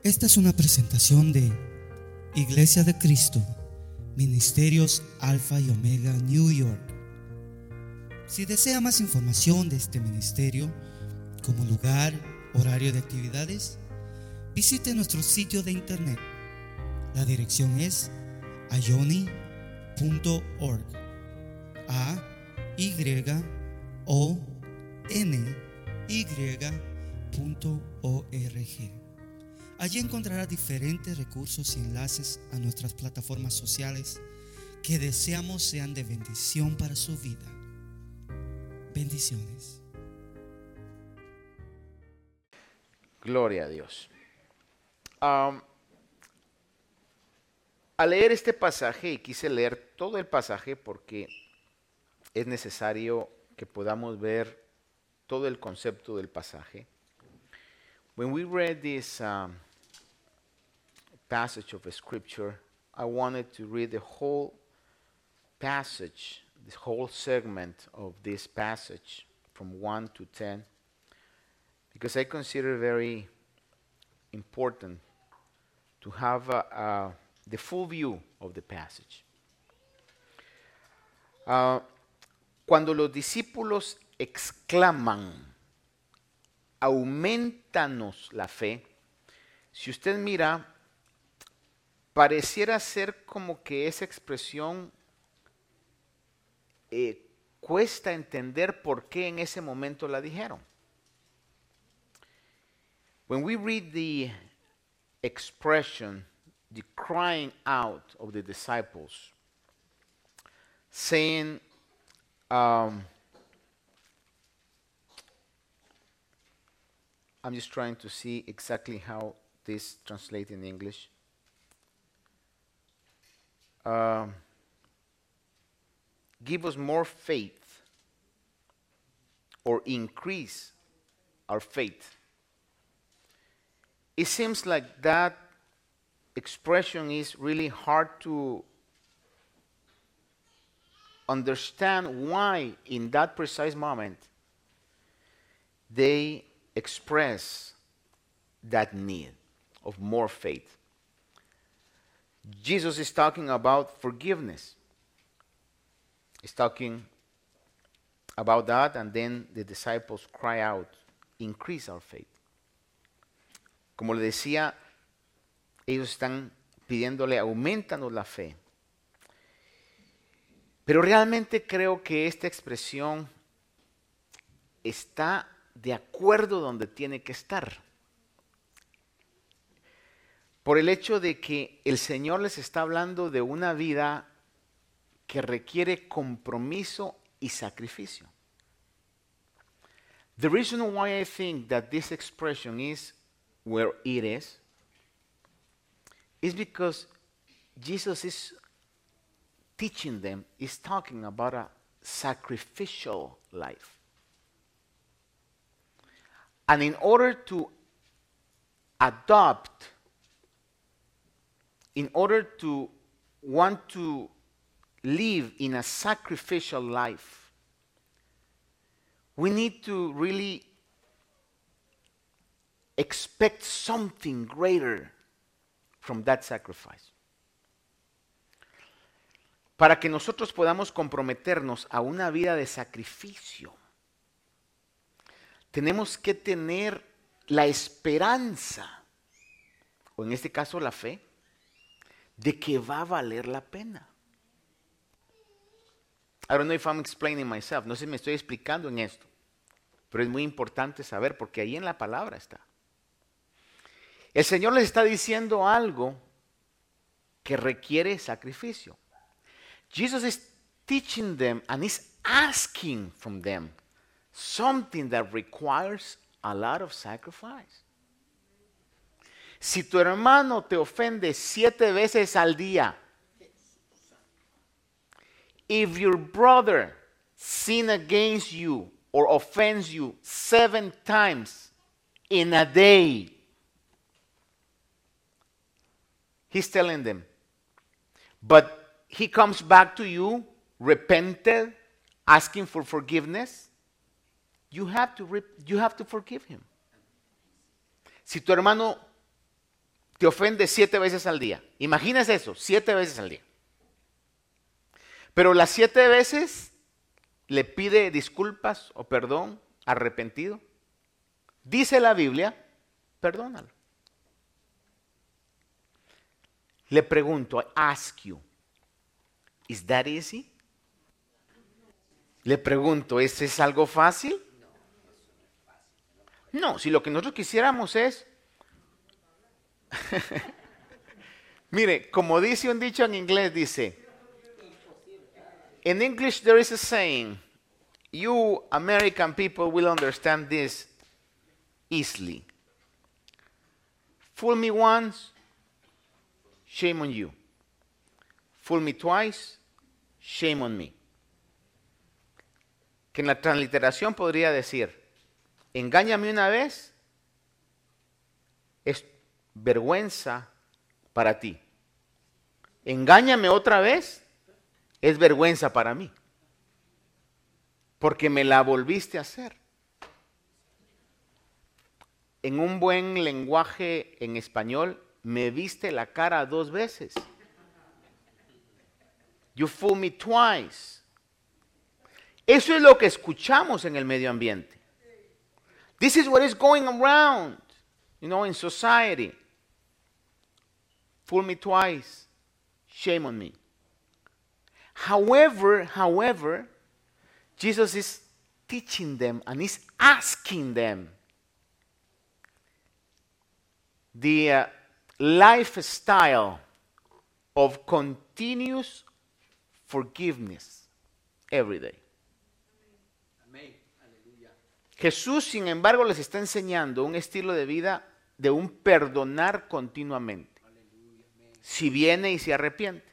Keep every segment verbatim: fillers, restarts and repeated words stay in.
Esta es una presentación de Iglesia de Cristo, Ministerios Alfa y Omega, New York. Si desea más información de este ministerio, como lugar, horario de actividades, visite nuestro sitio de internet. La dirección es ayoni punto org. A Y O N Y punto org. Allí encontrará diferentes recursos y enlaces a nuestras plataformas sociales que deseamos sean de bendición para su vida. Bendiciones. Gloria a Dios. Um, al leer este pasaje, y quise leer todo el pasaje porque es necesario que podamos ver todo el concepto del pasaje. When we read this um, passage of scripture, I wanted to read the whole passage, this whole segment of this passage from one to ten, because I consider very important to have uh, uh, the full view of the passage. Uh, cuando los discípulos exclaman, aumentanos la fe, si usted mira, pareciera ser como que esa expresión eh, cuesta entender por qué en ese momento la dijeron. When we read the expression, the crying out of the disciples, saying, um, I'm just trying to see exactly how this translates in English. Um, give us more faith or increase our faith. It seems like that expression is really hard to understand why in that precise moment they express that need of more faith. Jesus is talking about forgiveness. He's talking about that, and then the disciples cry out, increase our faith. Como le decía, ellos están pidiéndole, aumentanos la fe. Pero realmente creo que esta expresión está de acuerdo donde tiene que estar. Por el hecho de que el Señor les está hablando de una vida que requiere compromiso y sacrificio. The reason why I think that this expression is where it is is because Jesus is teaching them, is talking about a sacrificial life. And in order to adopt, in order to want to live in a sacrificial life, we need to really expect something greater from that sacrifice. Para que nosotros podamos comprometernos a una vida de sacrificio, tenemos que tener la esperanza, o en este caso la fe, de que va a valer la pena. I don't know if I'm explaining myself. No sé si me estoy explicando en esto, pero es muy importante saber porque ahí en la palabra está. El Señor les está diciendo algo que requiere sacrificio. Jesus is teaching them and is asking from them something that requires a lot of sacrifice. Si tu hermano te ofende siete veces al día, if your brother sin against you or offends you seven times in a day, he's telling them, but he comes back to you, repented, asking for forgiveness, you have to, re- you have to forgive him. Si tu hermano te ofende siete veces al día. Imagínese eso, siete veces al día. Pero las siete veces le pide disculpas o perdón, arrepentido. Dice la Biblia, perdónalo. Le pregunto, I ask you, is that easy? Le pregunto, ¿es, es algo fácil? No, si lo que nosotros quisiéramos es... Mire, como dice un dicho en inglés, dice... In English there is a saying, you American people will understand this easily. Fool me once, shame on you. Fool me twice, shame on me. Que en la transliteración podría decir, engáñame una vez, es vergüenza para ti. Engáñame otra vez, es vergüenza para mí. Porque me la volviste a hacer. En un buen lenguaje en español, me viste la cara dos veces. You fool me twice. Eso es lo que escuchamos en el medio ambiente. This is what is going around, you know, in society. Fool me twice, shame on me. However, however, Jesus is teaching them and is asking them the uh, lifestyle of continuous forgiveness every day. Jesús, sin embargo, les está enseñando un estilo de vida de un perdonar continuamente. Si viene y se arrepiente.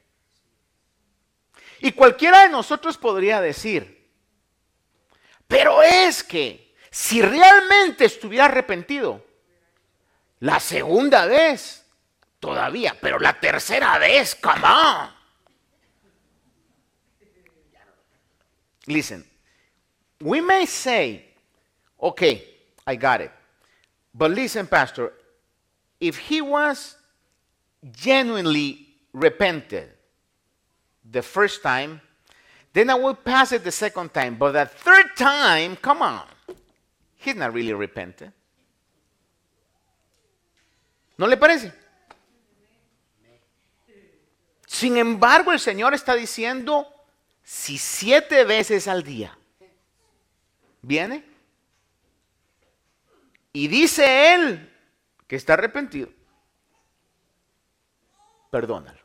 Y cualquiera de nosotros podría decir, pero es que si realmente estuviera arrepentido, la segunda vez todavía, pero la tercera vez, come on. Listen, we may say, okay, I got it. But listen, Pastor, if he was genuinely repented the first time, then I will pass it the second time. But the third time, come on, he's not really repented. ¿No le parece? Sin embargo, el Señor está diciendo, si siete veces al día viene y dice Él que está arrepentido, perdónalo.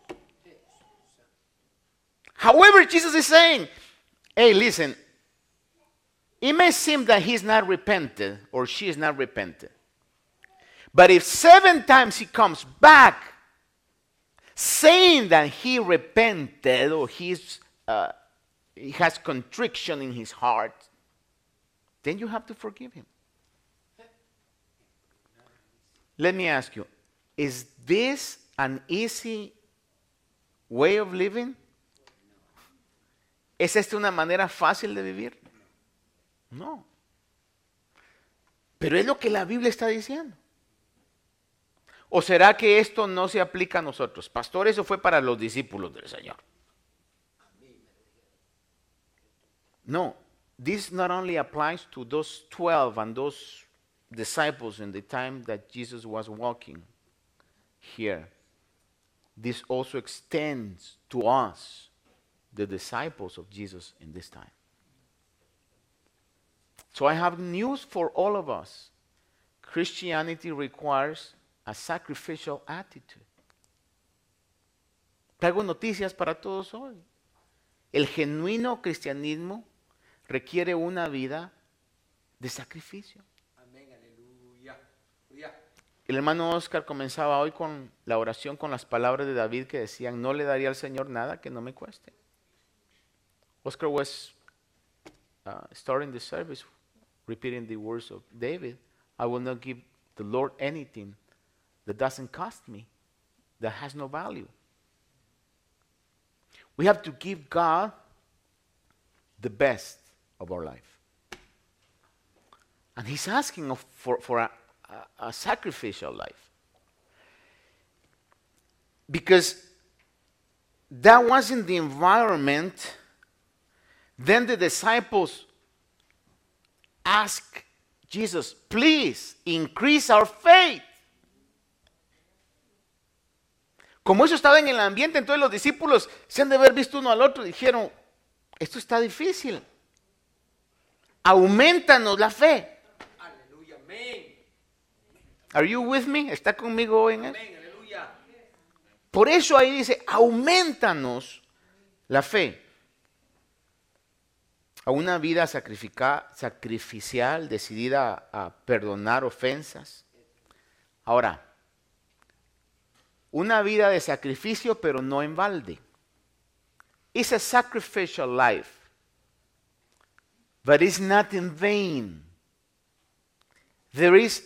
However, Jesus is saying, hey, listen, it may seem that he's not repented or she is not repented. But if seven times he comes back saying that he repented or he's, uh, he has contrition in his heart, then you have to forgive him. Let me ask you, is this an easy way of living? ¿Es esta una manera fácil de vivir? No. Pero es lo que la Biblia está diciendo. ¿O será que esto no se aplica a nosotros? Pastor, eso fue para los discípulos del Señor. No. This not only applies to those twelve and those disciples in the time that Jesus was walking here. This also extends to us, the disciples of Jesus in this time. So I have news for all of us. Christianity requires a sacrificial attitude. Traigo noticias para todos hoy. El genuino cristianismo requiere una vida de sacrificio. Amén, aleluya. El hermano Oscar comenzaba hoy con la oración con las palabras de David que decían, no le daría al Señor nada que no me cueste. Oscar was uh, starting the service repeating the words of David. I will not give the Lord anything that doesn't cost me, that has no value. We have to give God the best of our life. And he's asking of, for, for a, a, a sacrificial life. because that wasn't the environment, then the disciples asked Jesus, please increase our faith. Como eso estaba en el ambiente, entonces los discípulos se han de haber visto uno al otro y dijeron, esto está difícil. Aumentanos la fe. Aleluya, amén. Are you with me? ¿Está conmigo en eso? Amén, aleluya. Por eso ahí dice, aumentanos la fe. A una vida sacrifica- sacrificial, decidida a, a perdonar ofensas. Ahora, una vida de sacrificio, pero no en balde. It's a sacrificial life, but it's not in vain. There is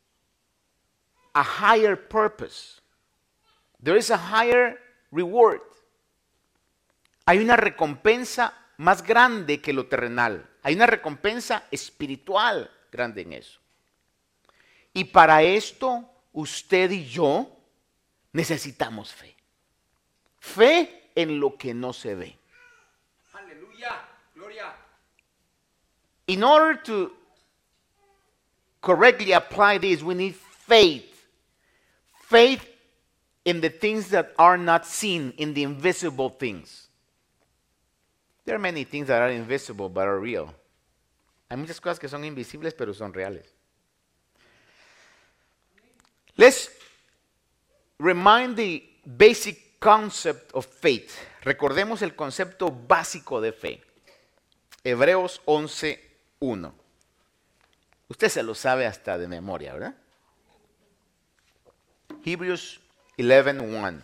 a higher purpose. There is a higher reward. Hay una recompensa más grande que lo terrenal. Hay una recompensa espiritual grande en eso. Y para esto, usted y yo necesitamos fe. Fe en lo que no se ve. Aleluya, gloria. In order to correctly apply this, we need faith. Faith in the things that are not seen, in the invisible things. There are many things that are invisible but are real. Hay muchas cosas que son invisibles pero son reales. Let's remind the basic concept of faith. Recordemos el concepto básico de fe. Hebreos once uno. Usted se lo sabe hasta de memoria, ¿verdad? Hebrews eleven one.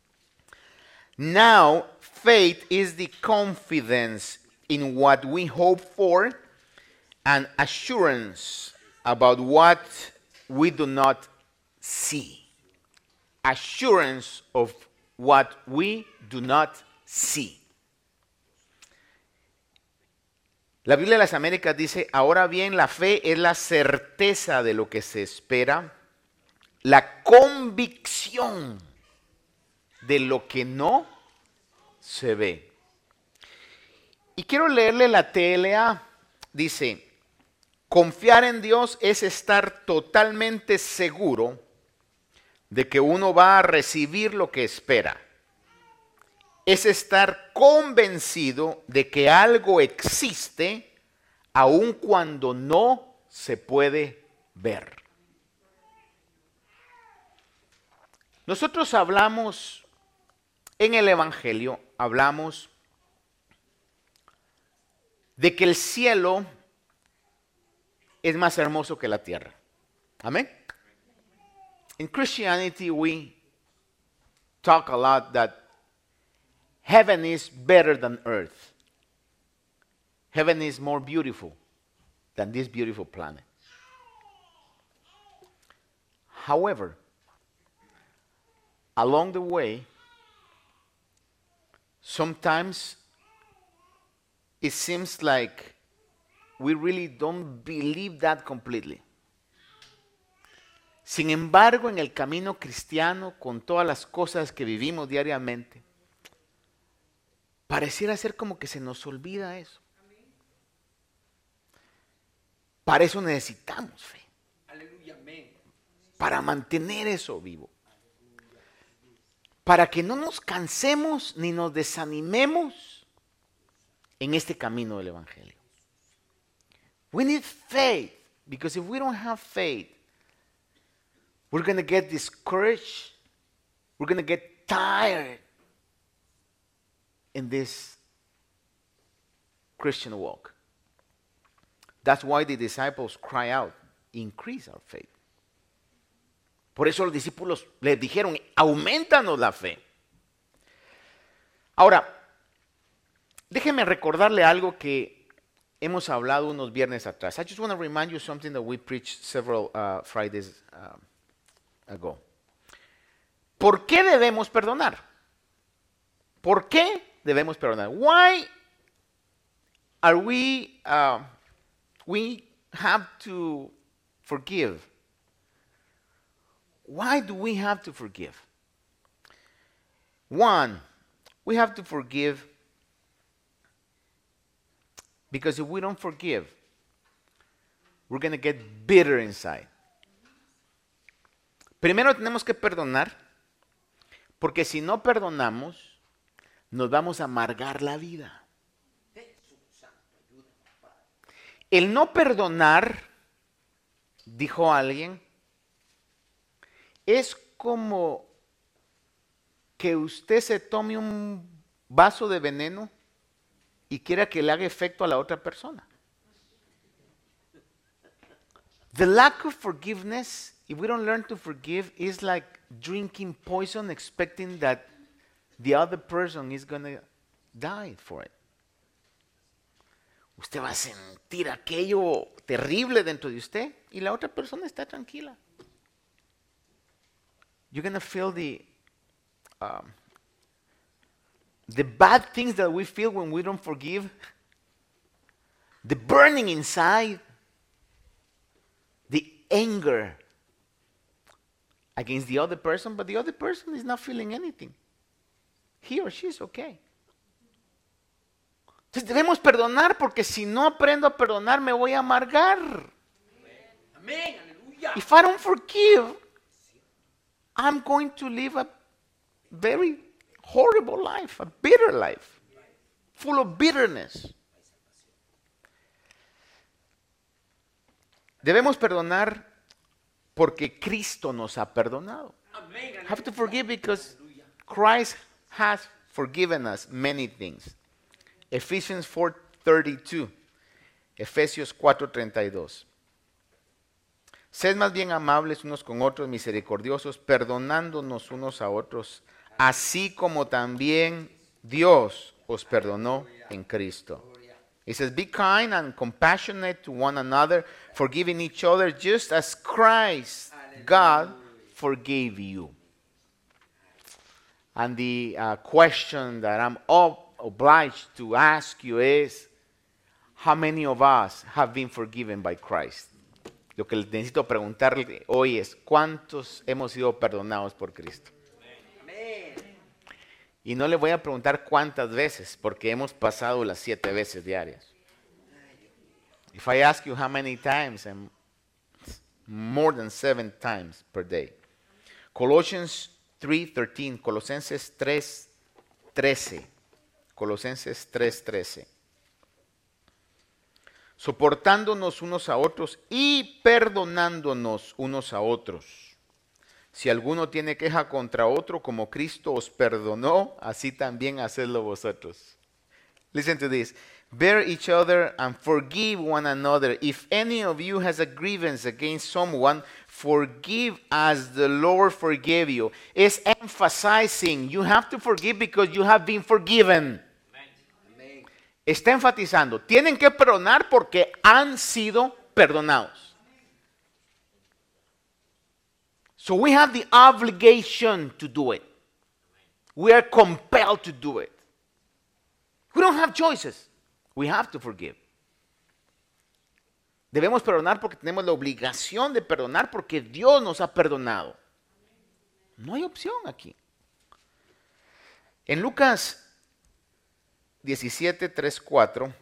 Now, faith is the confidence in what we hope for and assurance about what we do not see. Assurance of what we do not see. La Biblia de las Américas dice, ahora bien, la fe es la certeza de lo que se espera, la convicción de lo que no se ve. Y quiero leerle la T L A. Dice, confiar en Dios es estar totalmente seguro de que uno va a recibir lo que espera. Es estar convencido de que algo existe aun cuando no se puede ver. Nosotros hablamos en el Evangelio, hablamos de que el cielo es más hermoso que la tierra. Amén. In Christianity, we talk a lot that heaven is better than earth. Heaven is more beautiful than this beautiful planet. However, along the way, sometimes it seems like we really don't believe that completely. Sin embargo, en el camino cristiano, con todas las cosas que vivimos diariamente, pareciera ser como que se nos olvida eso. Para eso necesitamos fe. Aleluya, amén. Para mantener eso vivo. Para que no nos cansemos ni nos desanimemos en este camino del Evangelio. We need faith, because if we don't have faith, we're going to get discouraged, we're going to get tired in this Christian walk. That's why the disciples cry out, increase our faith. Por eso los discípulos les dijeron, aumentanos la fe. Ahora, déjeme recordarle algo que hemos hablado unos viernes atrás. I just want to remind you something that we preached several uh, Fridays uh, ago. ¿Por qué debemos perdonar? ¿Por qué debemos perdonar? Why are we, uh, we have to forgive? Why do we have to forgive? One, we have to forgive, because if we don't forgive, we're going to get bitter inside. Primero tenemos que perdonar, porque si no perdonamos, nos vamos a amargar la vida. El no perdonar, dijo alguien, es como que usted se tome un vaso de veneno y quiera que le haga efecto a la otra persona. The lack of forgiveness, if we don't learn to forgive, is like drinking poison expecting that the other person is going to die for it. Usted va a sentir aquello terrible dentro de usted y la otra persona está tranquila. You're going to feel the um, the bad things that we feel when we don't forgive, the burning inside, the anger against the other person, but the other person is not feeling anything. He or she is okay. Entonces debemos perdonar, porque si no aprendo a perdonar me voy a amargar. Amén, aleluya. If I don't forgive, I'm going to live a very horrible life, a bitter life, full of bitterness. Debemos perdonar porque Cristo nos ha perdonado. Amén, aleluya. Have to forgive because Christ has forgiven us many things. Ephesians four thirty-two. Efesios cuatro treinta y dos. Sed más bien amables unos con otros, misericordiosos, perdonándonos unos a otros, así como también Dios os perdonó en Cristo. It says, be kind and compassionate to one another, forgiving each other just as Christ, God, forgave you. And the uh, question that I'm ob- obliged to ask you is, how many of us have been forgiven by Christ? Lo que necesito preguntarle hoy es, ¿cuántos hemos sido perdonados por Cristo? Amén. Y no le voy a preguntar cuántas veces, porque hemos pasado las siete veces diarias. If I ask you how many times, I'm more than seven times per day. Colossians three thirteen, Colosenses tres trece. Colosenses tres trece. Soportándonos unos a otros y perdonándonos unos a otros. Si alguno tiene queja contra otro, como Cristo os perdonó, así también hacedlo vosotros. Listen to this. Bear each other and forgive one another. If any of you has a grievance against someone, forgive as the Lord forgave you. It's emphasizing you have to forgive because you have been forgiven. Amén. Está enfatizando, tienen que perdonar porque han sido perdonados. So we have the obligation to do it. We are compelled to do it. We don't have choices. We have to forgive. Debemos perdonar porque tenemos la obligación de perdonar porque Dios nos ha perdonado. No hay opción aquí. En Lucas diecisiete, tres, cuatro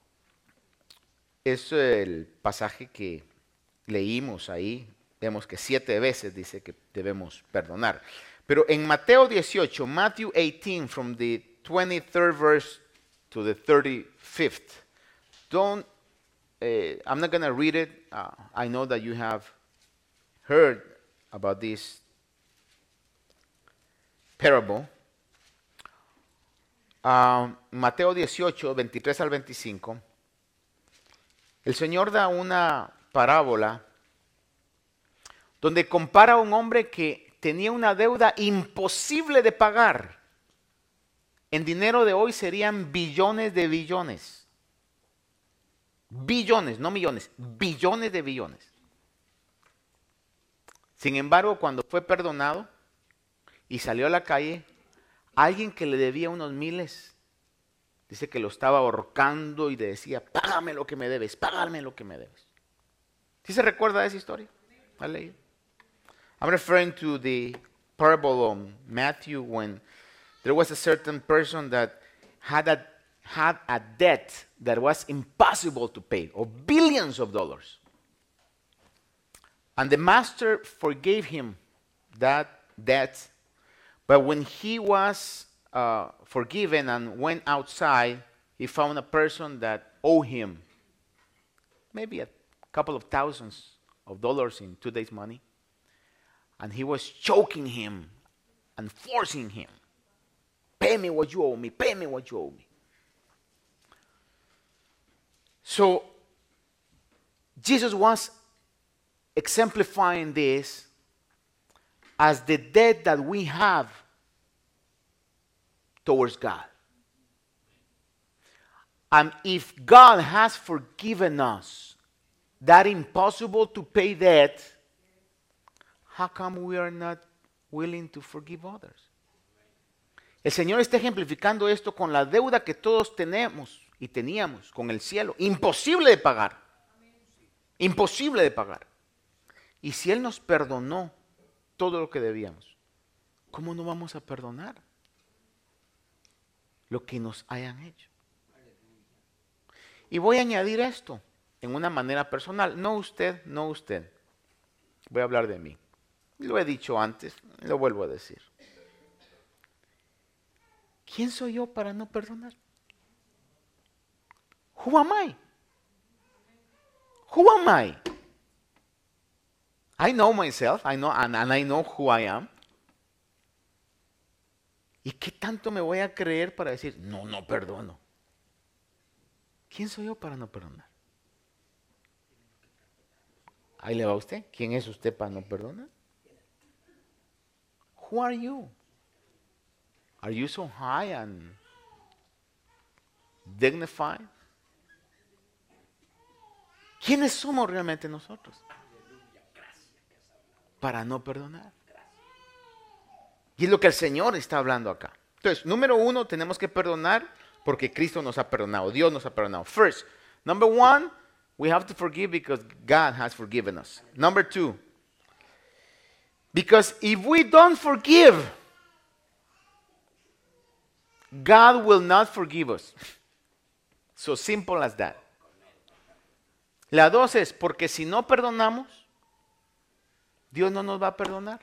es el pasaje que leímos ahí. Vemos que siete veces dice que debemos perdonar. Pero en Mateo dieciocho, Matthew eighteen, from the twenty-third verse to the thirty-fifth. Don't, uh, I'm not going to read it. Uh, I know that you have heard about this parable. Uh, Mateo dieciocho, veintitrés al veinticinco. El Señor da una parábola donde compara a un hombre que tenía una deuda imposible de pagar. En dinero de hoy serían billones de billones. Billones, no millones, billones de billones. Sin embargo, cuando fue perdonado y salió a la calle, alguien que le debía unos miles, dice que lo estaba ahorcando y le decía, págame lo que me debes, págame lo que me debes. ¿Sí se recuerda de esa historia? ¿Ha leído? I'm referring to the parable of Matthew when there was a certain person that had a, had a debt that was impossible to pay, of billions of dollars. And the master forgave him that debt. But when he was uh, forgiven and went outside, he found a person that owed him maybe a couple of thousands of dollars in two days' money. And he was choking him and forcing him. Pay me what you owe me. Pay me what you owe me. So Jesus was exemplifying this as the debt that we have towards God. And if God has forgiven us that impossible to pay debt, how come we are not willing to forgive others? El Señor está ejemplificando esto con la deuda que todos tenemos y teníamos con el cielo. Imposible de pagar. Imposible de pagar. Y si Él nos perdonó todo lo que debíamos, ¿cómo no vamos a perdonar lo que nos hayan hecho? Y voy a añadir esto en una manera personal. No usted, no usted. Voy a hablar de mí. Lo he dicho antes, lo vuelvo a decir. ¿Quién soy yo para no perdonar? Who am I? Who am I? I know myself, I know, and, and I know who I am. ¿Y qué tanto me voy a creer para decir, no, no perdono? ¿Quién soy yo para no perdonar? Ahí le va usted. ¿Quién es usted para no perdonar? Who are you? Are you so high and dignified? ¿Quiénes somos realmente nosotros para no perdonar? Y es lo que el Señor está hablando acá. Entonces, número uno, tenemos que perdonar porque Cristo nos ha perdonado. Dios nos ha perdonado. First, number one, we have to forgive because God has forgiven us. Number two, because if we don't forgive, God will not forgive us. So simple as that. La dos es porque si no perdonamos, Dios no nos va a perdonar.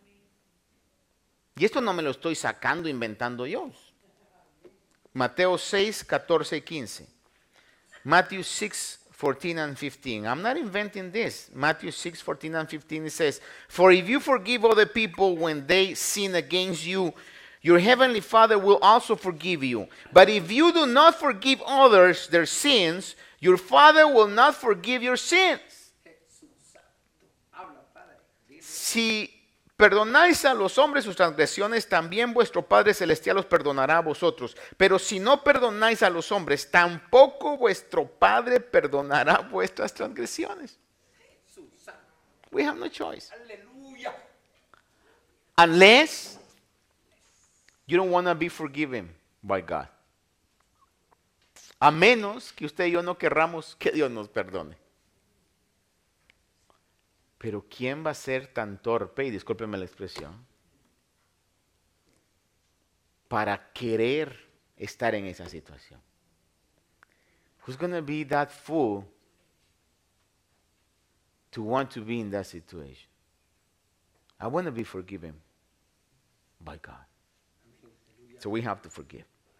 Y esto no me lo estoy sacando, inventando yo. Mateo seis, catorce y quince. Matthew six, fourteen and fifteen. I'm not inventing this. Matthew six, fourteen and fifteen, it says, for if you forgive other people when they sin against you, your heavenly Father will also forgive you. But if you do not forgive others their sins, your Father will not forgive your sins. Si perdonáis a los hombres sus transgresiones, también vuestro Padre Celestial os perdonará a vosotros. Pero si no perdonáis a los hombres, tampoco vuestro Padre perdonará vuestras transgresiones. We have no choice. Unless you don't want to be forgiven by God. A menos que usted y yo no querramos que Dios nos perdone. Pero ¿quién va a ser tan torpe, y discúlpeme la expresión, para querer estar en esa situación? Who's going to be that fool to want to be in that situation? I want to be forgiven by God. So we have to forgive.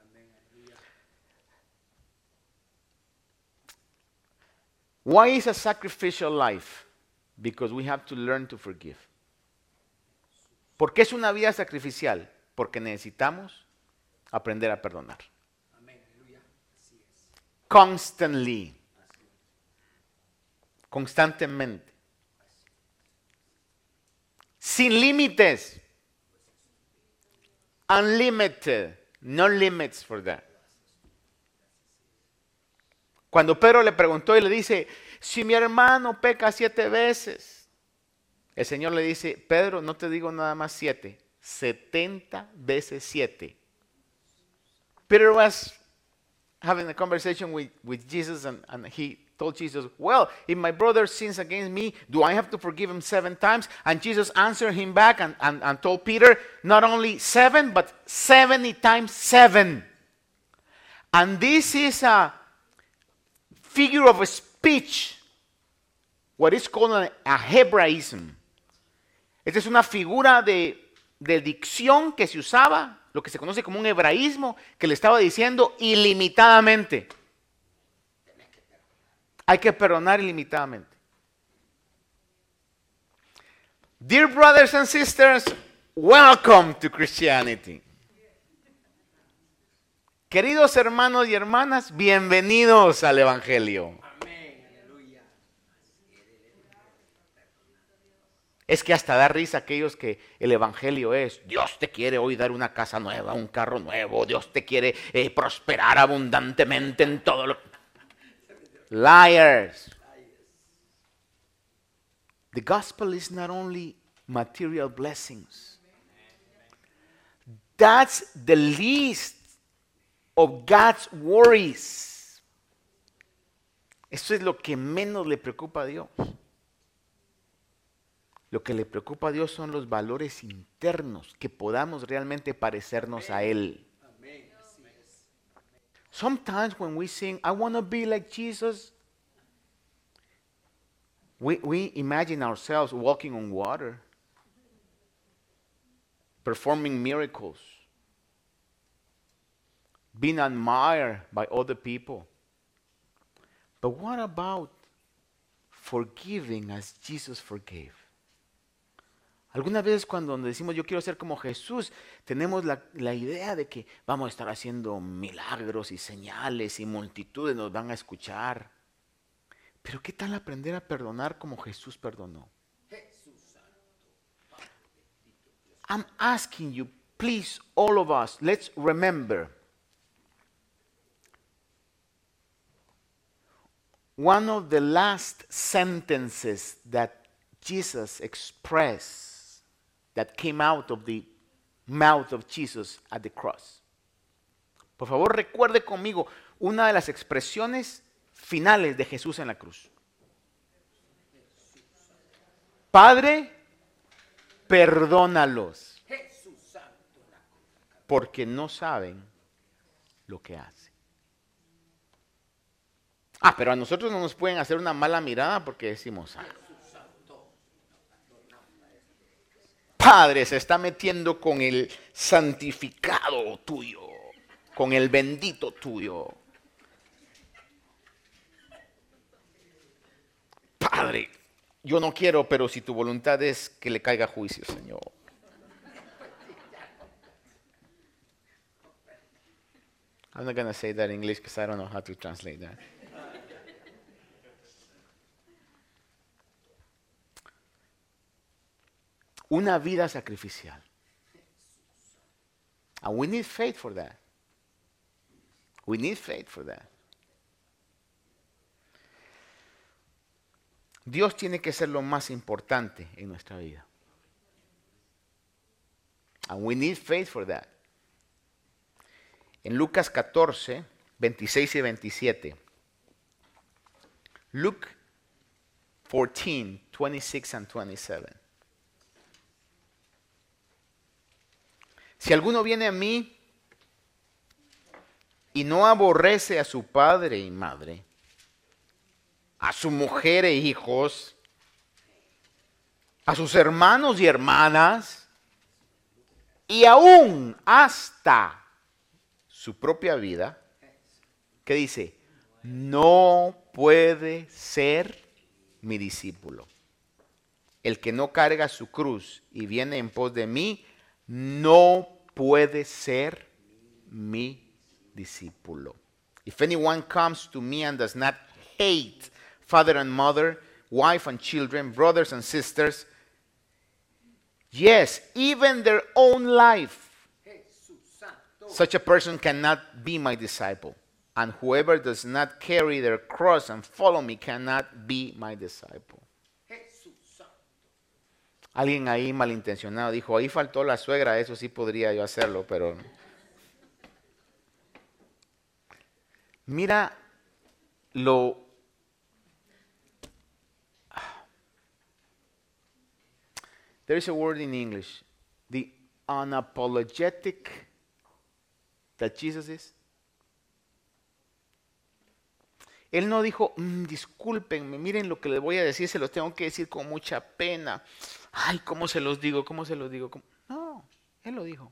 Why is a sacrificial life? Because we have to learn to forgive. ¿Por qué es una vida sacrificial? Porque necesitamos aprender a perdonar. Constantly. Constantemente. Sin límites. Unlimited. No limits for that. Cuando Pedro le preguntó y le dice, si mi hermano peca siete veces, el Señor le dice, Pedro, no te digo nada más siete, setenta veces siete. Peter was having a conversation with, with Jesus and, and he told Jesus, well, if my brother sins against me, do I have to forgive him seven times? And Jesus answered him back and, and, and told Peter, not only seven, but seventy times seven. And this is a figure of a speech, what is called a, a Hebraism. Esta es una figura de, de dicción que se usaba, lo que se conoce como un hebraísmo, que le estaba diciendo ilimitadamente. Hay que perdonar ilimitadamente. Dear brothers and sisters, welcome to Christianity. Queridos hermanos y hermanas, bienvenidos al Evangelio. Es que hasta da risa aquellos que el evangelio es, Dios te quiere hoy dar una casa nueva, un carro nuevo, Dios te quiere eh, prosperar abundantemente en todo lo... Liars. The gospel is not only material blessings. That's the least of God's worries. Eso es lo que menos le preocupa a Dios. Lo que le preocupa a Dios son los valores internos, que podamos realmente parecernos a Él. Sometimes when we sing, I want to be like Jesus, we, we imagine ourselves walking on water, performing miracles, being admired by other people. But what about forgiving as Jesus forgave? Algunas veces cuando decimos yo quiero ser como Jesús, tenemos la, la idea de que vamos a estar haciendo milagros y señales y multitudes nos van a escuchar. Pero ¿qué tal aprender a perdonar como Jesús perdonó? I'm asking you, please, all of us, let's remember. One of the last sentences that Jesus expressed that came out of the mouth of Jesus at the cross. Por favor, recuerde conmigo una de las expresiones finales de Jesús en la cruz. Padre, perdónalos, porque no saben lo que hacen. Ah, pero a nosotros no nos pueden hacer una mala mirada porque decimos, ah, Padre se está metiendo con el santificado tuyo, con el bendito tuyo. Padre, yo no quiero, pero si tu voluntad es que le caiga juicio, Señor. I'm not going to say that in English because I don't know how to translate that. Una vida sacrificial. And we need faith for that. We need faith for that. Dios tiene que ser lo más importante en nuestra vida. And we need faith for that. En Lucas catorce, veintiséis y veintisiete. Luke fourteen, twenty-six and twenty-seven. Si alguno viene a mí y no aborrece a su padre y madre, a su mujer e hijos, a sus hermanos y hermanas, y aún hasta su propia vida, ¿qué dice? No puede ser mi discípulo. El que no carga su cruz y viene en pos de mí, no puede ser mi discípulo. If anyone comes to me and does not hate father and mother, wife and children, brothers and sisters, yes, even their own life, such a person cannot be my disciple. And whoever does not carry their cross and follow me cannot be my disciple. Alguien ahí malintencionado dijo, ahí faltó la suegra, eso sí podría yo hacerlo, pero... Mira lo There is a word in English, the unapologetic that Jesus is. Él no dijo, mmm, discúlpenme, miren lo que les voy a decir, se los tengo que decir con mucha pena. Ay, ¿cómo se los digo? ¿Cómo se los digo? ¿Cómo? No, Él lo dijo.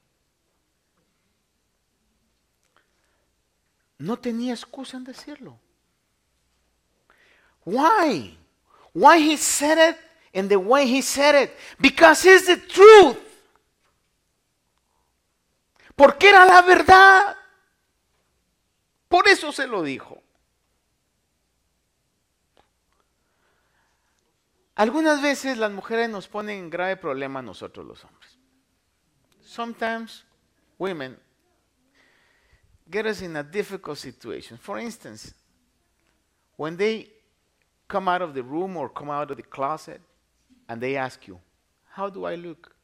No tenía excusa en decirlo. Why? Why he said it in the way he said it? Because it's the truth. Porque era la verdad. Por eso se lo dijo. Algunas veces las mujeres nos ponen en grave problema a nosotros los hombres. Sometimes women get us in a difficult situation. For instance, when they come out of the room or come out of the closet and they ask you, how do I look?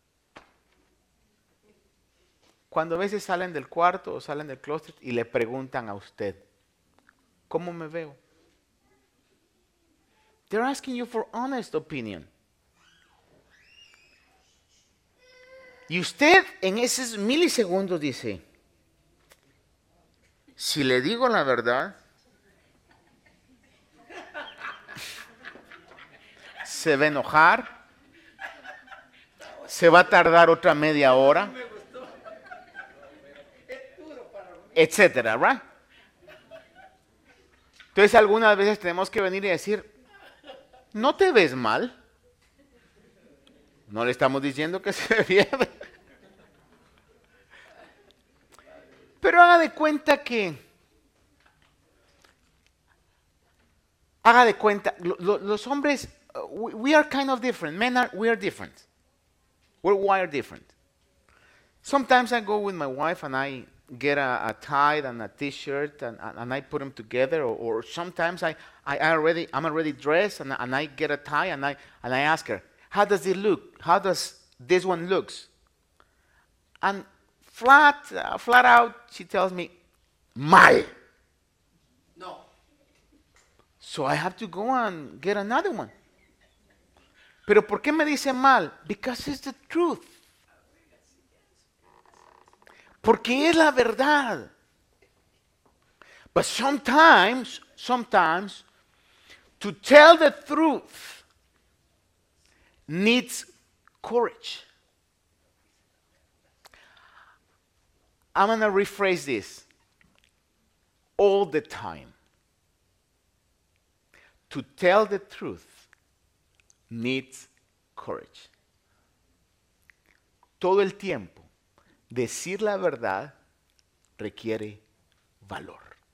Cuando a veces salen del cuarto o salen del closet y le preguntan a usted, ¿cómo me veo? They're asking you for honest opinion. Y usted en esos milisegundos dice, si le digo la verdad, se va a enojar, se va a tardar otra media hora, etcétera, right? Entonces algunas veces tenemos que venir y decir, ¿no te ves mal? No le estamos diciendo que se ve bien. Pero haga de cuenta que, haga de cuenta, lo, lo, los hombres, uh, we, we are kind of different. Men are, we are different. We're wired different. Sometimes I go with my wife and I get a, a tie and a t-shirt and, and I put them together, or, or sometimes I, I already, I'm already dressed and, and I get a tie and I, and I ask her, how does it look? How does this one looks? And flat, uh, flat out, she tells me, mal. No. So I have to go and get another one. Pero ¿por qué me dice mal? Because it's the truth. Porque es la verdad. But sometimes, sometimes, to tell the truth needs courage. I'm going to rephrase this. All the time. To tell the truth needs courage. Todo el tiempo, decir la verdad requiere valor.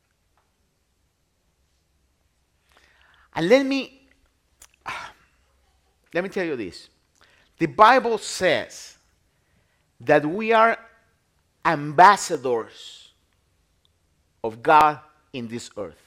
And let me, let me tell you this. The Bible says that we are ambassadors of God in this earth.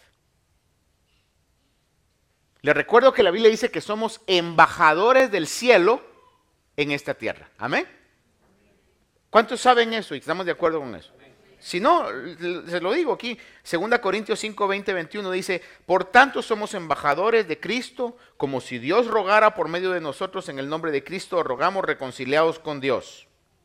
Les recuerdo que la Biblia dice que somos embajadores del cielo en esta tierra. Amén. ¿Cuántos saben eso y estamos de acuerdo con eso? Si no, se lo digo aquí, Segunda Corintios cinco, veinte, veintiuno dice, por tanto somos embajadores de Cristo, como si Dios rogara por medio de nosotros, en el nombre de Cristo rogamos reconciliados con Dios.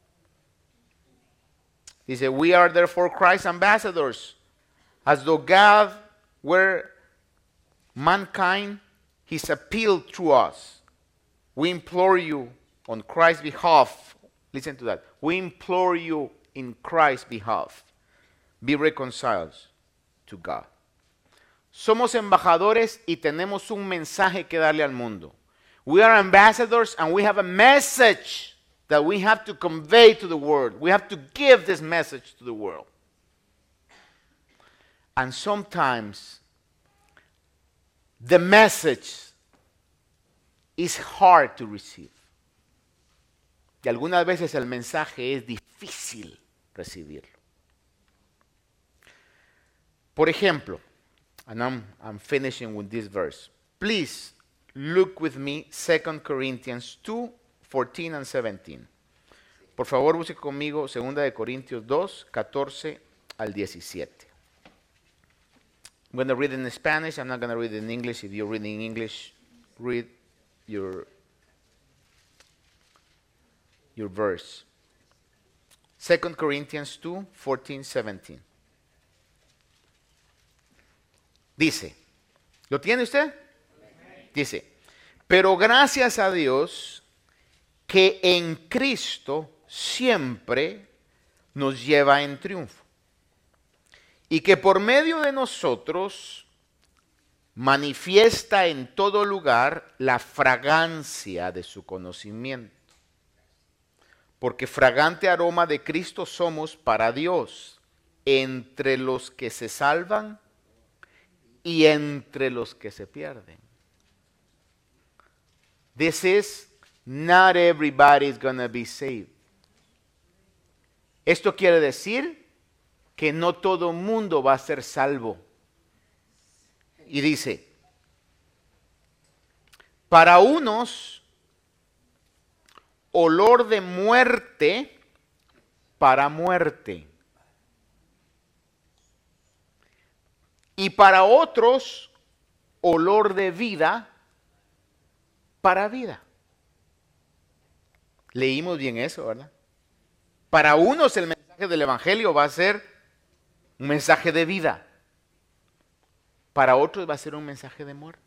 Dice, we are therefore Christ's ambassadors, as though God were mankind, his appeal through us. We implore you on Christ's behalf, listen to that, we implore you in Christ's behalf, be reconciled to God. Somos embajadores y tenemos un mensaje que darle al mundo. We are ambassadors and we have a message that we have to convey to the world. We have to give this message to the world. And sometimes the message is hard to receive. Y algunas veces el mensaje es difícil recibirlo. Por ejemplo, and I'm, I'm finishing with this verse. Please look with me Second Corinthians two, fourteen and seventeen. Por favor, busque conmigo Segunda de Corintios dos, catorce al diecisiete. I'm going to read in Spanish. I'm not going to read in English. If you're reading English, read your your verse. Second Corinthians two, fourteen, seventeen. Dice, ¿lo tiene usted? Dice, pero gracias a Dios que en Cristo siempre nos lleva en triunfo y que por medio de nosotros manifiesta en todo lugar la fragancia de su conocimiento. Porque fragante aroma de Cristo somos para Dios entre los que se salvan y entre los que se pierden. This is not everybody's gonna be saved. Esto quiere decir que no todo mundo va a ser salvo. Y dice, para unos, olor de muerte para muerte. Y para otros, olor de vida para vida. Leímos bien eso, ¿verdad? Para unos el mensaje del Evangelio va a ser un mensaje de vida. Para otros va a ser un mensaje de muerte.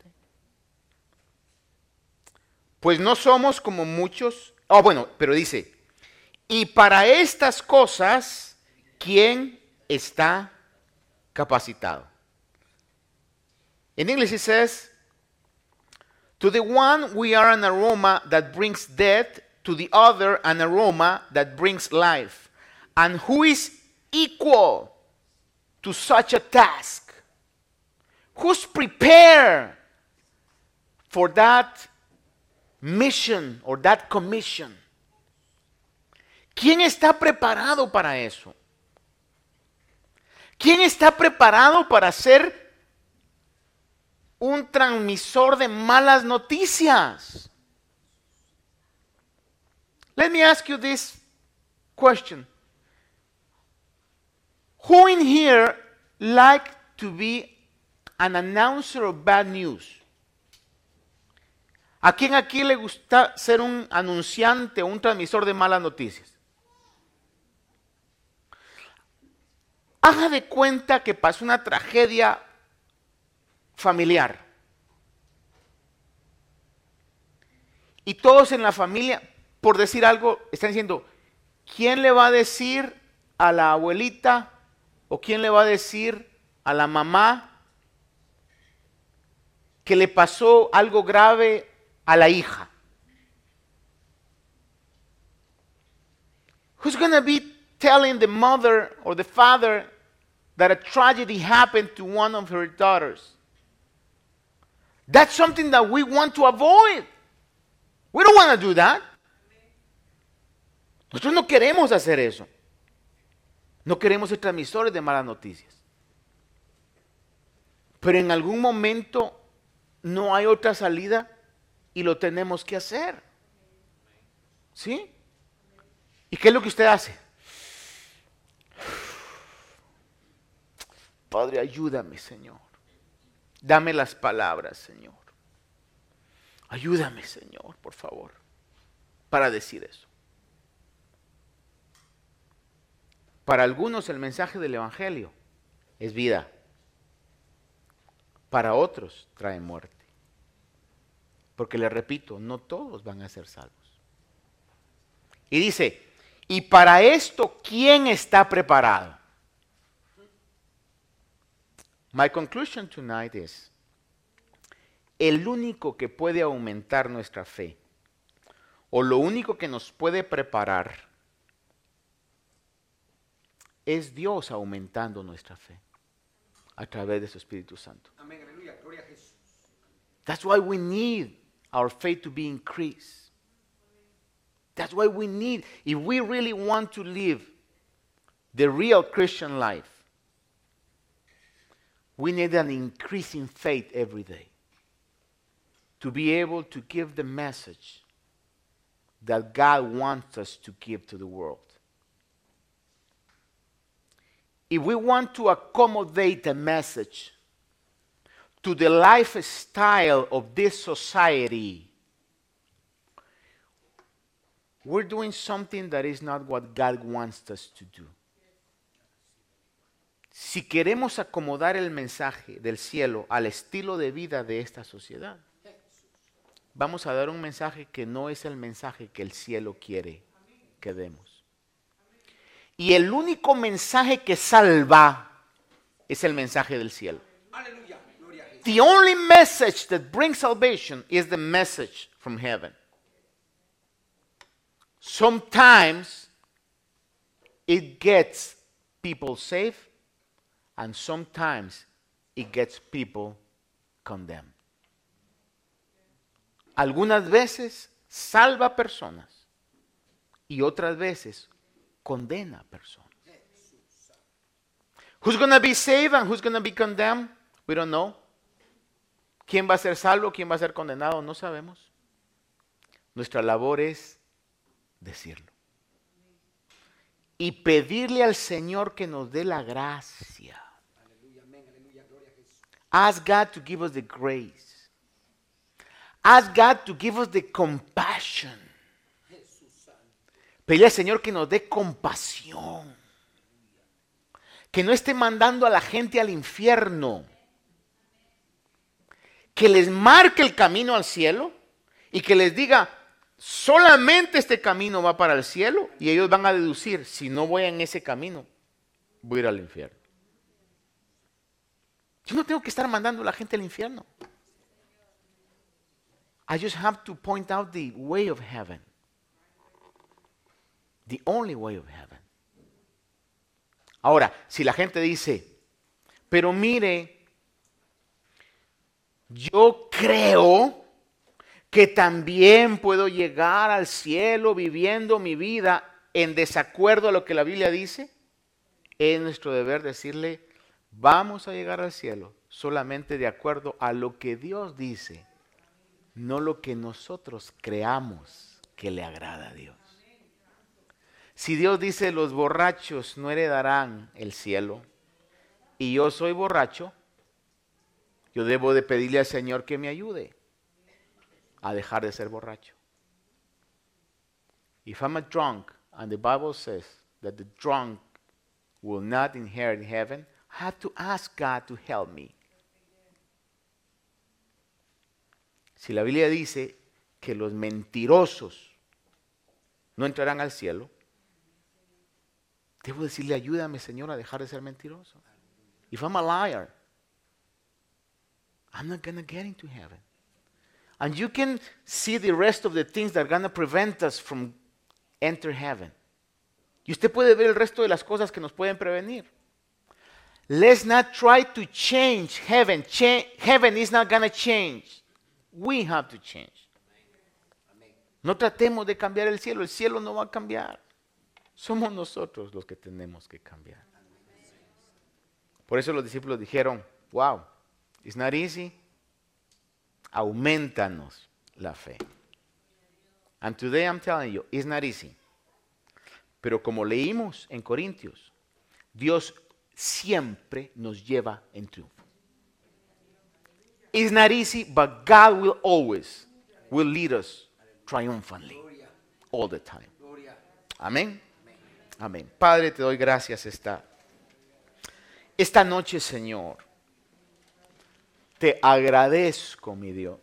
Pues no somos como muchos. Oh, bueno, pero dice, y para estas cosas, ¿quién está capacitado? In English it says, to the one we are an aroma that brings death, to the other an aroma that brings life. And who is equal to such a task? Who's prepared for that mission or that commission? ¿Quién está preparado para eso? ¿Quién está preparado para ser un transmisor de malas noticias? Let me ask you this question. Who in here like to be an announcer of bad news? ¿A quién aquí le gusta ser un anunciante o un transmisor de malas noticias? Haga de cuenta que pasó una tragedia familiar. Y todos en la familia, por decir algo, están diciendo, ¿quién le va a decir a la abuelita o quién le va a decir a la mamá que le pasó algo grave a la hija? Who's going to be telling the mother or the father that a tragedy happened to one of her daughters? That's something that we want to avoid. We don't want to do that. Nosotros no queremos hacer eso. No queremos ser transmisores de malas noticias. Pero en algún momento no hay otra salida y lo tenemos que hacer. ¿Sí? ¿Y qué es lo que usted hace? Padre, ayúdame, Señor. Dame las palabras, Señor. Ayúdame, Señor, por favor, para decir eso. Para algunos el mensaje del Evangelio es vida. Para otros trae muerte. Porque les repito, no todos van a ser salvos. Y dice, y para esto, ¿quién está preparado? My conclusion tonight is, el único que puede aumentar nuestra fe, o lo único que nos puede preparar, es Dios aumentando nuestra fe a través de su Espíritu Santo. Amén, aleluya, gloria a Jesús. That's why we need our faith to be increased. That's why we need, if we really want to live the real Christian life, we need an increasing faith every day to be able to give the message that God wants us to give to the world. If we want to accommodate a message to the lifestyle of this society, we're doing something that is not what God wants us to do. Si queremos acomodar el mensaje del cielo al estilo de vida de esta sociedad, vamos a dar un mensaje que no es el mensaje que el cielo quiere que demos. Y el único mensaje que salva es el mensaje del cielo. The only message that brings salvation is the message from heaven. Sometimes it gets people saved, and sometimes it gets people condemned. Algunas veces salva personas y otras veces condena personas. Who's going to be saved and who's going to be condemned? We don't know. ¿Quién va a ser salvo? ¿Quién va a ser condenado? No sabemos. Nuestra labor es decirlo. Y pedirle al Señor que nos dé la gracia. Ask God to give us the grace. Ask God to give us the compassion. Pedirle al Señor que nos dé compasión. Que no esté mandando a la gente al infierno. Que les marque el camino al cielo y que les diga, solamente este camino va para el cielo, y ellos van a deducir, si no voy en ese camino, voy a ir al infierno. Yo no tengo que estar mandando a la gente al infierno. I just have to point out the way of heaven. The only way of heaven. Ahora, si la gente dice, pero mire, yo creo que también puedo llegar al cielo viviendo mi vida en desacuerdo a lo que la Biblia dice, es nuestro deber decirle, vamos a llegar al cielo solamente de acuerdo a lo que Dios dice, no lo que nosotros creamos que le agrada a Dios. Si Dios dice, los borrachos no heredarán el cielo, y yo soy borracho, yo debo de pedirle al Señor que me ayude a dejar de ser borracho. If I'm a drunk and the Bible says that the drunk will not inherit heaven, I have to ask God to help me. Si la Biblia dice que los mentirosos no entrarán al cielo, debo decirle, ayúdame, Señor, a dejar de ser mentiroso. If I'm a liar, I'm not going to get into heaven. And you can see the rest of the things that are going to prevent us from enter heaven. Y usted puede ver el resto de las cosas que nos pueden prevenir. Let's not try to change heaven. Cha- heaven is not going to change. We have to change. No tratemos de cambiar el cielo. El cielo no va a cambiar. Somos nosotros los que tenemos que cambiar. Por eso los discípulos dijeron, wow, it's not easy. Aumentanos la fe. And today I'm telling you, it's not easy. Pero como leímos en Corintios, Dios siempre nos lleva en triunfo. It's not easy, but God will always will lead us triumphantly all the time. Amén. Amén. Padre, te doy gracias esta, esta noche, Señor. Te agradezco, mi Dios.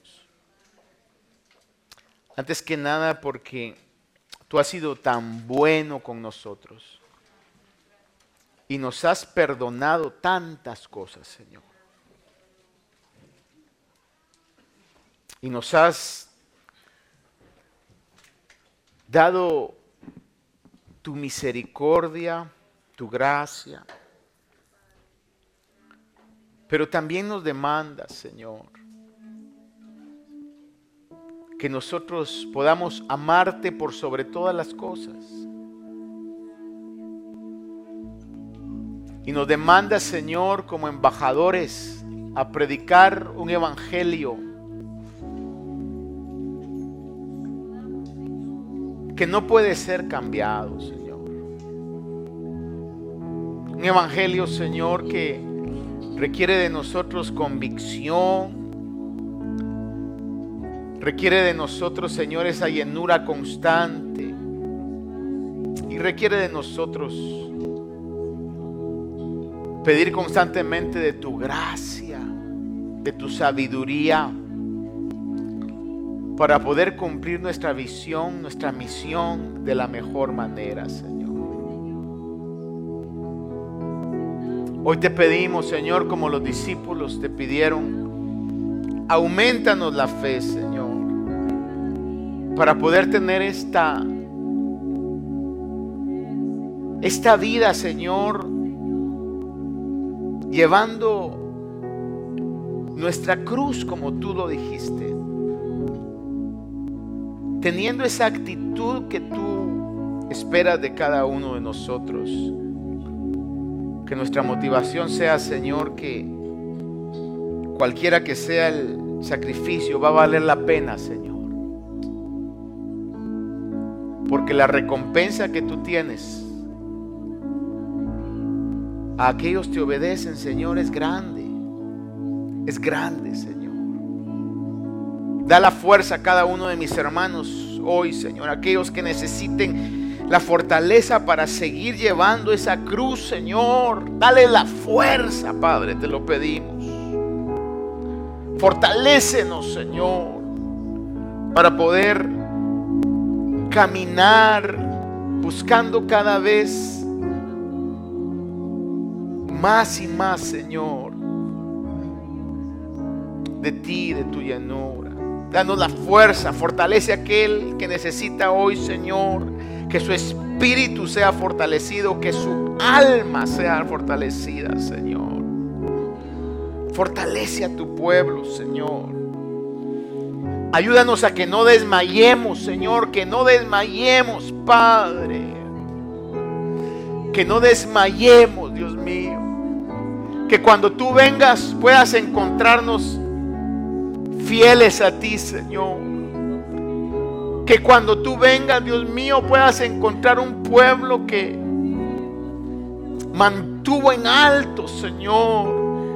Antes que nada porque tú has sido tan bueno con nosotros y nos has perdonado tantas cosas, Señor. Y nos has dado tu misericordia, tu gracia. Pero también nos demandas, Señor, que nosotros podamos amarte por sobre todas las cosas. Y nos demandas, Señor, como embajadores, a predicar un evangelio que no puede ser cambiado, Señor. Un evangelio, Señor, que requiere de nosotros convicción. Requiere de nosotros, Señor, esa llenura constante y requiere de nosotros pedir constantemente de tu gracia, de tu sabiduría, para poder cumplir nuestra visión, nuestra misión de la mejor manera, Señor. Hoy te pedimos, Señor, como los discípulos te pidieron, aumentanos la fe, Señor, para poder tener esta, esta vida, Señor, llevando nuestra cruz como tú lo dijiste, teniendo esa actitud que tú esperas de cada uno de nosotros. Que nuestra motivación sea, Señor, que cualquiera que sea el sacrificio va a valer la pena, Señor, porque la recompensa que tú tienes a aquellos que te obedecen, Señor, es grande. Es grande, Señor. Da la fuerza a cada uno de mis hermanos hoy, Señor, aquellos que necesiten la fortaleza para seguir llevando esa cruz, Señor. Dale la fuerza, Padre, te lo pedimos. Fortalécenos, Señor, para poder caminar buscando cada vez más y más, Señor, de ti, de tu llanura. Danos la fuerza, fortalece a aquel que necesita hoy, Señor, que su espíritu sea fortalecido, que su alma sea fortalecida, Señor. Fortalece a tu pueblo, Señor. Ayúdanos a que no desmayemos, Señor, que no desmayemos, Padre. Que no desmayemos, Dios mío. Que cuando tú vengas puedas encontrarnos fieles a ti, Señor. Que cuando tú vengas, Dios mío, puedas encontrar un pueblo que mantuvo en alto, Señor,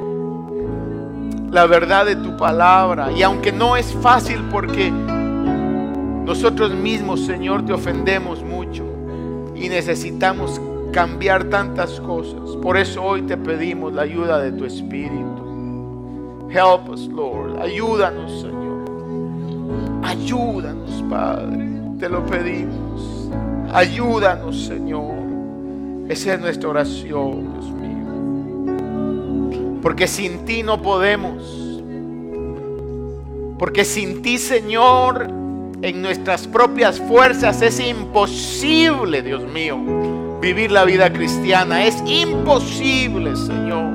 la verdad de tu palabra. Y aunque no es fácil, porque nosotros mismos, Señor, te ofendemos mucho y necesitamos cambiar tantas cosas. Por eso hoy te pedimos la ayuda de tu Espíritu. Help us, Lord. Ayúdanos, Señor. Ayúdanos, Padre. Te lo pedimos. Ayúdanos, Señor. Esa es nuestra oración, Dios mío. Porque sin ti no podemos. Porque sin ti, Señor, en nuestras propias fuerzas es imposible, Dios mío, vivir la vida cristiana. Es imposible, Señor.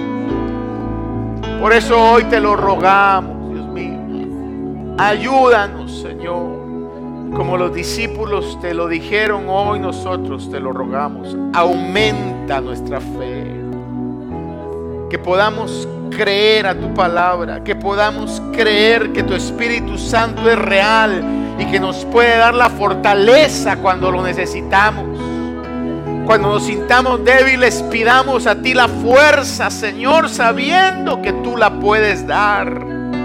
Por eso hoy te lo rogamos, Dios mío. Ayúdanos, Señor. Como los discípulos te lo dijeron, hoy nosotros te lo rogamos. Aumenta nuestra fe. Que podamos creer a tu palabra. Que podamos creer que tu Espíritu Santo es real y que nos puede dar la fortaleza cuando lo necesitamos. Cuando nos sintamos débiles, pidamos a ti la fuerza, Señor, sabiendo que tú la puedes dar.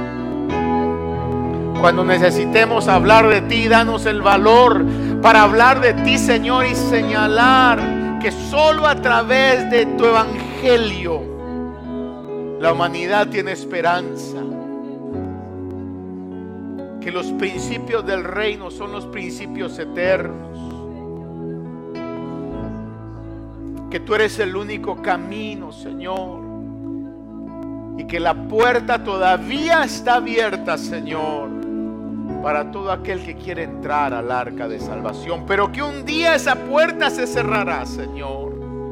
Cuando necesitemos hablar de ti, danos el valor para hablar de ti, Señor, y señalar que solo a través de tu evangelio la humanidad tiene esperanza. Que los principios del reino son los principios eternos. Que tú eres el único camino, Señor. Y que la puerta todavía está abierta, Señor, para todo aquel que quiere entrar al arca de salvación. Pero que un día esa puerta se cerrará, Señor,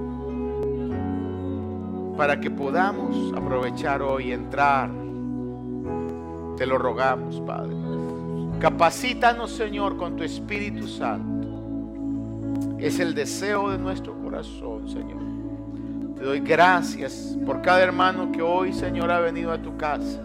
para que podamos aprovechar hoy y entrar. Te lo rogamos, Padre. Capacítanos, Señor, con tu Espíritu Santo. Es el deseo de nuestro corazón, Señor. Te doy gracias por cada hermano que hoy, Señor, ha venido a tu casa.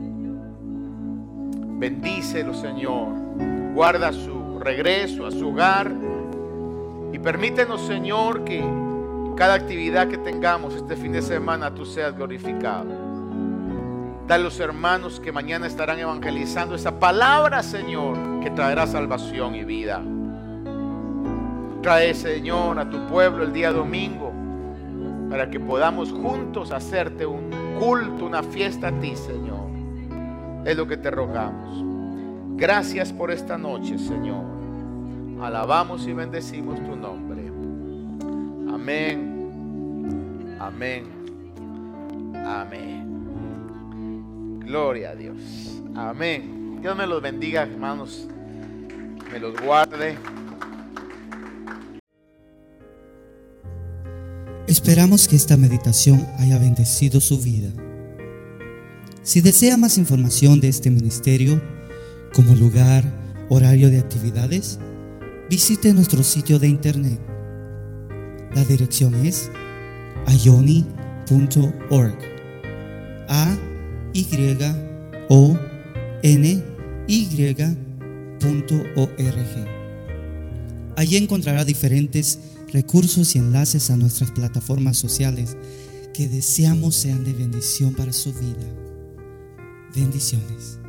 Bendícelo, Señor. Guarda su regreso a su hogar. Y permítenos, Señor, que en cada actividad que tengamos este fin de semana tú seas glorificado. Dale a los hermanos que mañana estarán evangelizando esa palabra, Señor, que traerá salvación y vida. Trae, Señor, a tu pueblo el día domingo para que podamos juntos hacerte un culto, una fiesta a ti, Señor. Es lo que te rogamos. Gracias por esta noche, Señor. Alabamos y bendecimos tu nombre. Amén. Amén. Amén. Gloria a Dios. Amén. Dios me los bendiga, hermanos. Me los guarde. Esperamos que esta meditación haya bendecido su vida. Si desea más información de este ministerio, como lugar, horario de actividades, visite nuestro sitio de internet. La dirección es ayoni punto org. A Y O N Y punto org. Allí encontrará diferentes recursos y enlaces a nuestras plataformas sociales que deseamos sean de bendición para su vida. Bendiciones.